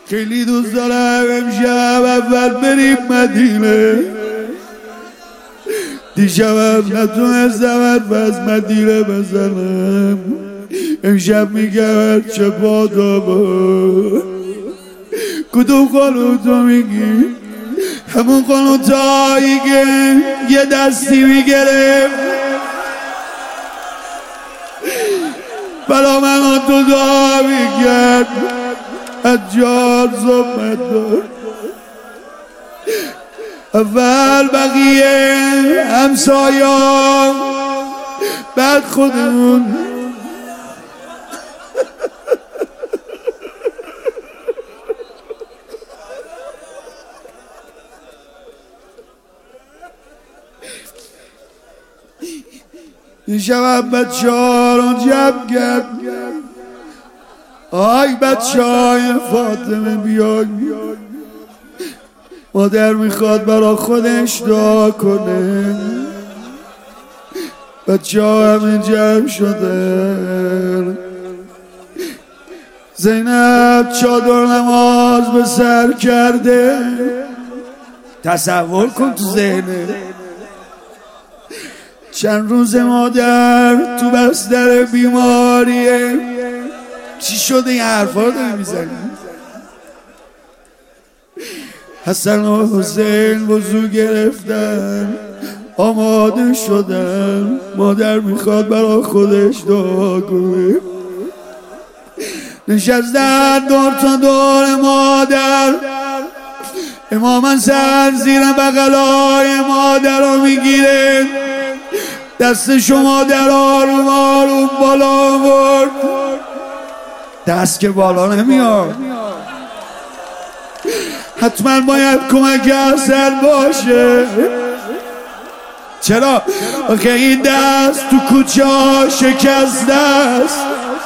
خیلی دوست دارم امشب اول بریم مدینه. دیشبم نتونستم حرف از مدینه بزنم. امشب میگم چه بادابا. کدوم خانو تو میگی؟ همون خانو تایی که یه دستی میگرفت بلا من تو دعا میکرد از جار زمت دار. اول بقیه همسایان بعد خودمون. یه شب بچه ها رو جمع کرد. آی بچه های فاطمه بیای، مادر میخواد برا خودش دعا کنه. بچه ها همه جمع شدن. زینب چادر نماز به سر کرده. تصور کن تو ذهنه چند روز مادر تو بستر بیماریه. چی شده این حرفا رو داری میزنی؟ حسن و حسین وضو گرفتن آماده شدن. مادر میخواد برا خودش دعا کنه. نشستن دور تا دور مادر. امام حسن زیر بغلای مادر رو میگیره. دست شما در آروم آروم بالا برد. دست که بالا نمیاد، حتما باید کمک حسن باشه. چرا؟ آخه این دست تو کوچه ها شکسته است.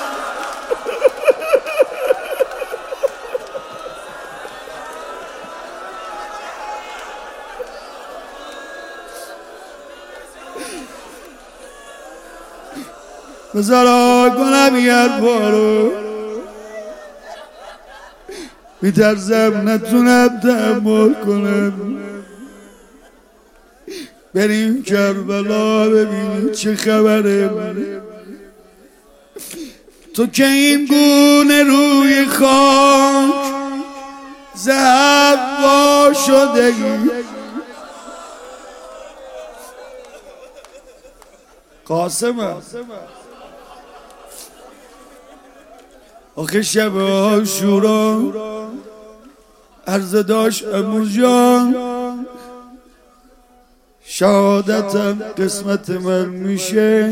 بذارا کنم یه بارو میترسم نتونم تحمل کنم. بریم کربلا ببینیم چه خبره. تو که این گونه روی خاک زهبا شده ای. قاسمه آخه شب عاشورا عرض داشت عمو جان شهادتم قسمت من میشه.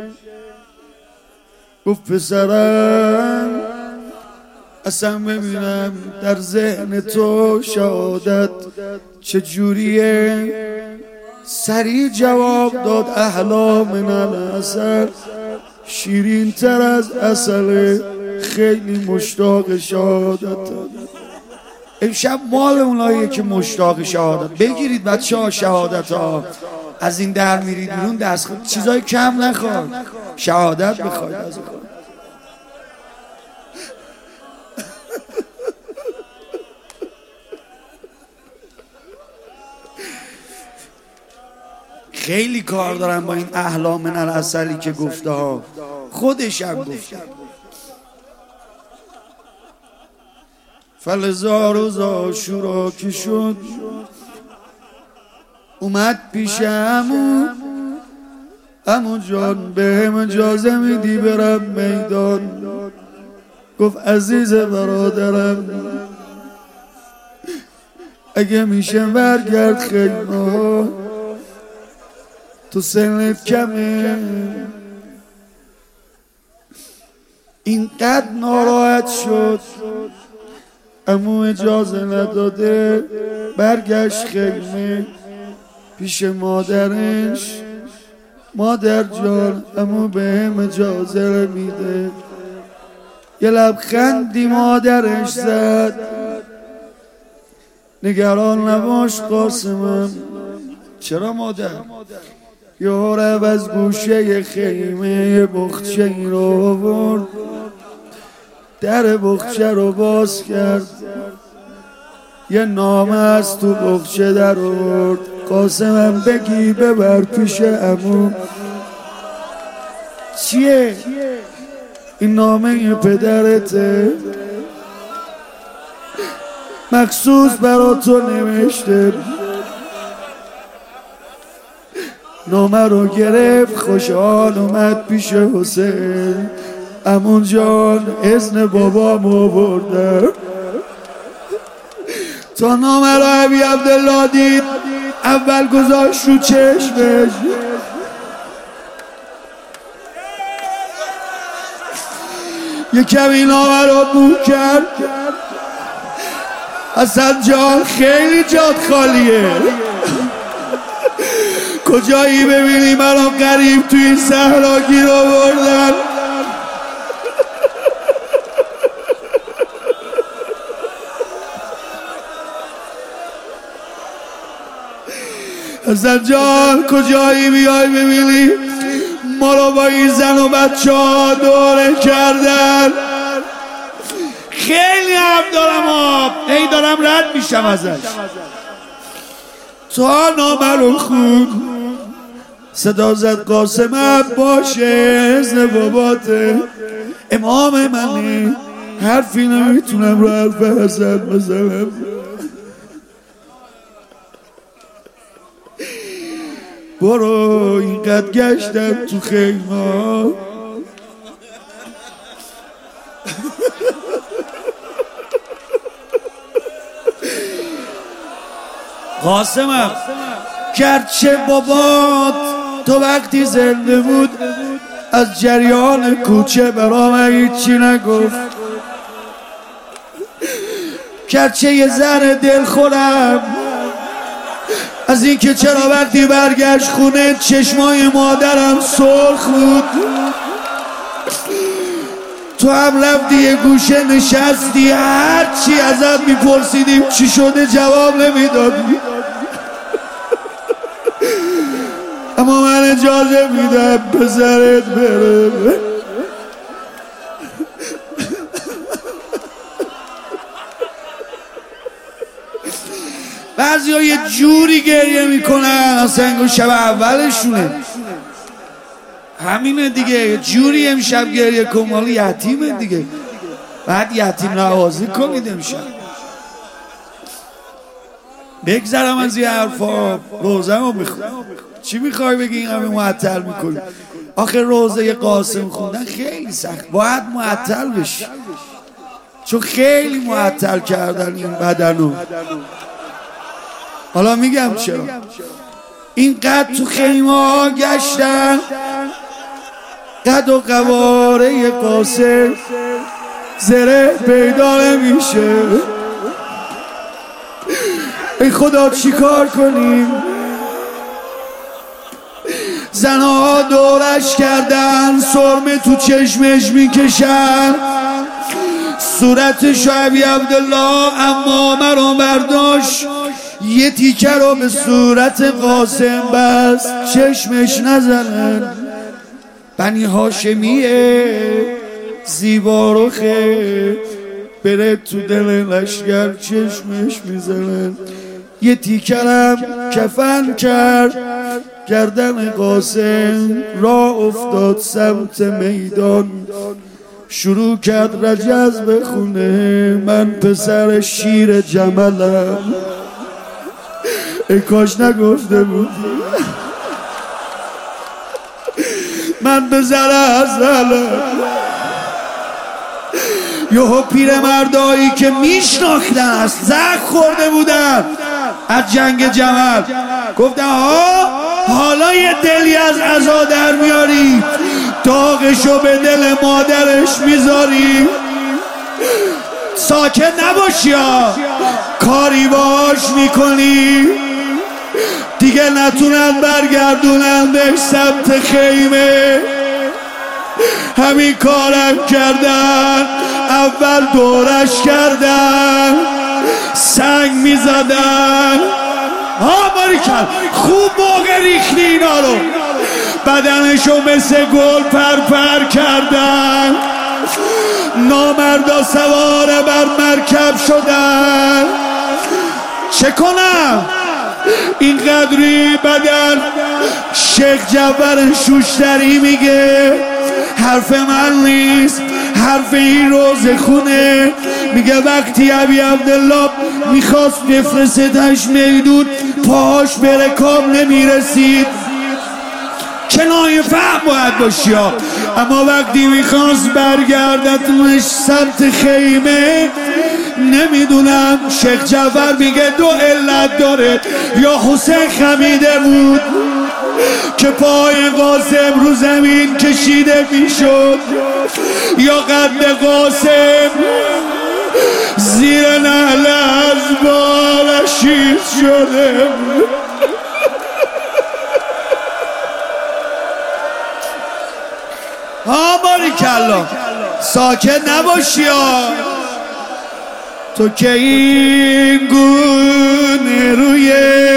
گفت پسرم اصلا ببینم در ذهن تو شهادت چجوریه. سریع جواب داد احلا من العسل، شیرین تر از عسل، خیلی مشتاق شهادت. امشب مال اوناییه که مشتاق شهادت. بگیرید بچه ها شهادت ها. از این در میرید بیرون دست خود چیزای کم نخواد، شهادت بخواید از خود. خیلی کار دارم با این احلا من العسلی که گفته ها. خودش هم گفته فلزار و عاشورا که شد اومد پیش عمو جان بهم اجازه میدی برم میدان. گفت عزیز برادرم اگه میشه برگرد خیمه، تو سنت کمه. اینقدر ناراحت شد عمو اجازه نداده. برگشت خیمه پیش مادرش. مادر جان عمو بهم اجازه میده. یه لبخندی مادرش زد. نگران نباش قاسمم. چرا مادر؟ یارب از گوشه خیمه بخچه این رو برد. در بخچه رو باز کرد، یه نامه از تو بخچه در آورد. قاسمم بگی ببر پیش عمو. چیه؟ این نامه پدرته، مخصوص برا تو نوشته. نامه رو گرفت خوشحال اومد پیش حسین. عمو جان اذن بابام آوردم. تا نامه رو ابی عبدالله دید اول گذاشت رو چشمش، یه کمی نامه رو بو کرد. حسن جان خیلی جات خالیه، کجایی ببینی منو غریب توی این صحرا گیر آوردن. حسن جان کجایی بیای ببینی ما رو با این زن و بچه ها دوره کردن. خیلی هم دارم ای دارم رد میشم ازش. تا نامه رو خون صدا زد قاسم باشه اذن باباته، امام منی، حرفی نمیتونم رو حرف حسن بزنم. برو اینقدر گشتم تو خیمه، قاسمم گرچه بابات تو وقتی زنده بود از جریان کوچه برام هیچی نگفت، گرچه یه ذره دل خورم از این که چرا وقتی برگشت خونه چشمای مادرم سرخ بود. تو هم رفتی یه گوشه نشستی، هرچی ازت میپرسیدیم چی شده جواب نمیدادی، اما من اجازه میدم پسرت بره. بعضی ها یه جوری گریه میکنن اصلا انگار شب اولشونه. همینه دیگه، یه جوری امشب گریه کن مال یتیمه دیگه، بعد یتیم نوازی کنید امشب. بگذرم از این حرفا، روزه رو میخونم. چی میخوای بگی این همه معطل میکنی؟ آخه روزه قاسم خوندن خیلی سخت، باید معطل بشی، چون خیلی معطل کردن این بدنو. حالا میگم چرا. اینقدر تو خیمه ها گشتن، قد و قواره قاسم زره پیدا نمیشه. ای خدا چی کار کنیم؟ زنها دورش کردن، سرمه تو چشمش میکشن، صورتش ابی عبدالله امامه رو برداشت یه تیکه رو به صورت قاسم بست چشمش نزنن. بنی هاشمیه زیبا رخه بره تو دل لشگر چشمش میزنن. یه تیکرم کفن کرد گردن قاسم، راه افتاد سمت میدان، شروع کرد رجز بخونه من پسر شیر جملم. ای کاش نگفته بود من به زره ازلم. یهو پیر مردایی که میشناختن است زخ خورده بودن از جنگ جمل گفتن ها حالا یه دلی از عزا در میاری، داغشو به دل مادرش میذاری، ساکت نباشی ها، کاری باش میکنی دیگه نتونن برگردونندش سمت خیمه. همین کارم کردن، اول دورش کردن، سنگ میزدن، باریکن خوب موقع ریختی اینا رو، بدنشو مثل گل پرپر کردن. نامردا سوار بر مرکب شدن. چه کنم اینقدری بدن؟ شیخ جعفر شوشتری میگه حرف من نیست، حرف این روزه خونه. میگه وقتی ابی عبدالله میخواست بفرستش میدون پاهاش به رکاب نمیرسید. کنایه فهم باید باشی ها. اما وقتی میخواست برگردتونش سمت خیمه، نمیدونم شیخ جعفر میگه دو علت داره. یا حسین خمیده بود که پای قاسم رو زمین کشیده میشد، یا قد قاسم زیر نعل از بالش شیز شده. باریکلا ساکت نباشی ها. تو که این گونه روی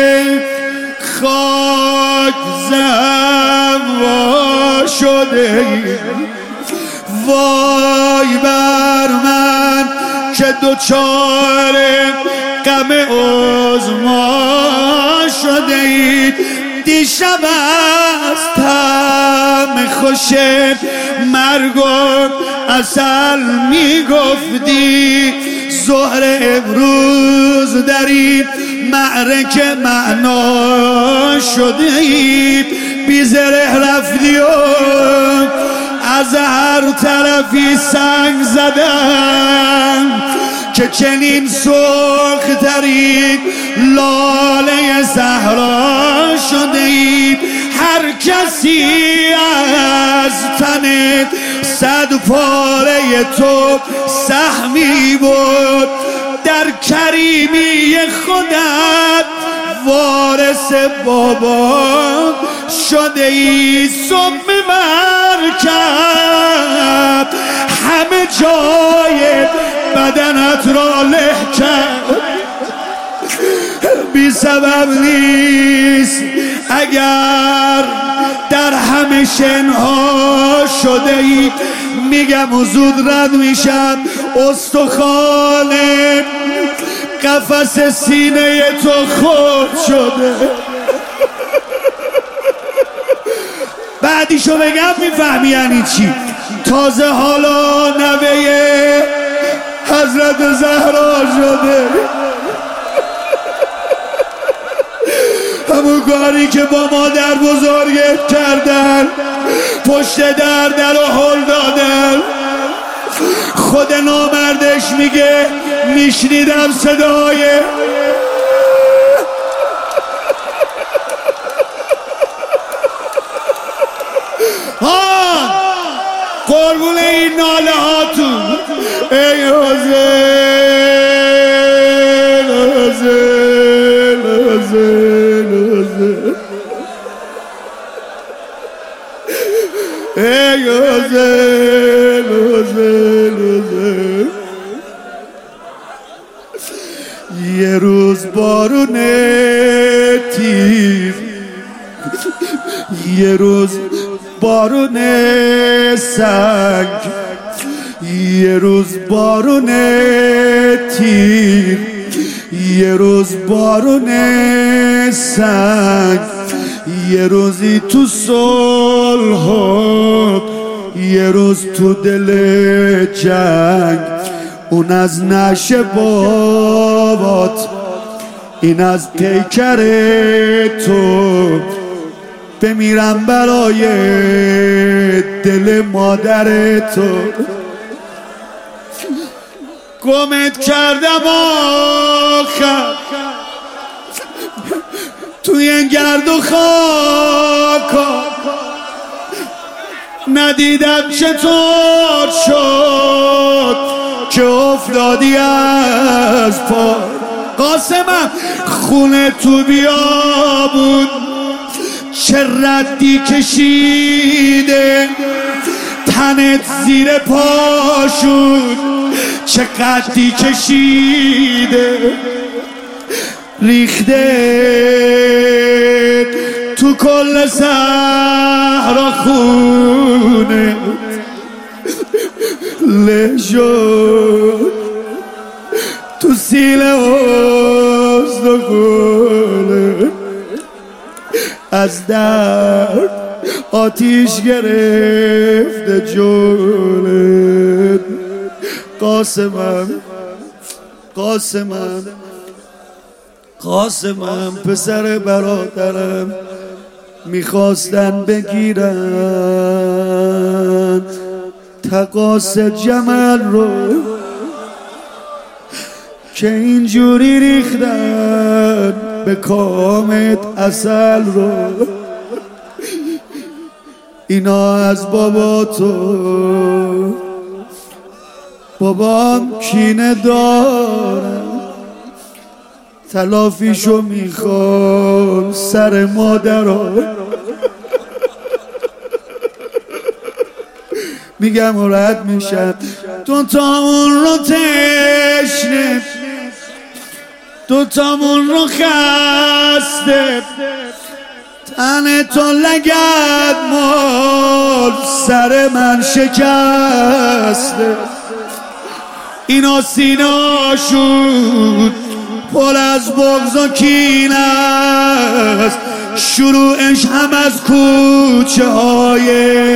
خاک زموا شده ای، وای بر من که دوچار غم عظما شده ای. دیشب از طعم خوش مرگ و عسل میگفتی، ظهر امروز در این معرکه معنا شده ای. بی زره رفتی و از هر طرفی سنگ زدن که چنین سرخ ترین لاله صحرا شده ای. هر کسی از تنت 100 پاره تو سهمی بود، در کریمی خودت وارث بابا شده ای. صبح مرکب همه جای بدنت را له کرد، بی سبب نیست. اگر در همه شنها شده ای، میگم و زود رد میشم، استخوان قفس سینه تو خود شده. بعدیشو بگم میفهمی یعنی چی؟ تازه حالا نوه حضرت زهرا شده. همون کاری که با مادر بزرگت کردن، پشت در و هل دادن. خود نامردش میگه میشنیدم صدای قربون این ناله هاتون. ای حسین حسین حسین حسین، ای حسین حسین حسین. یه روز بارون تیر، یه روز بارون سنگ، یه روز بارون تیر، یه روز بارون سنگ. یه روزی تو صلح، یه روز تو دل جنگ. اون از نشه بابات، این از پیکر تو. بمیرم برای دل مادر تو. گمت کردم آخر توی این گرد و خاک، ندیدم چطور شد که افتادی از پا. قاسمم خونه تو بیابون چه ردی کشیده، تنت زیر پاشون چه قدی کشیده، ریخته تو کل صحرا خونه. له شد تو سینه استخونه، از درد آتیش گرفته جونت. قاسمم قاسمم قاسمم پسر برادرم میخواستن بگیرن تقاص جمل رو که اینجوری ریختن به کامت اصل رو. اینا از بابا تو، بابام کینه دارم، تلافیشو میخوام سر مادرها. میگم و رد میشم دوتامون رو تشنه، دوتامون رو خسته، تن تو لگد مال سر من شکسته. اینا سینه‌هاشون پر از بغض و کینه است، شروعش هم از کوچه های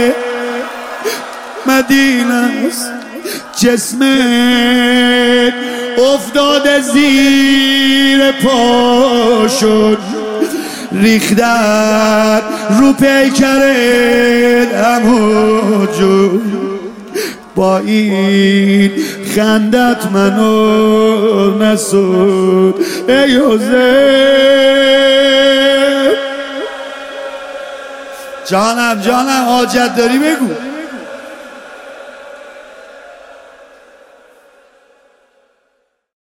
مدینه است. جسمت افتاده زیر پاشون، ریختن رو پیکرت عمو جون. با این خندت منو نسود ای حسین. جانم حاجت داری بگو.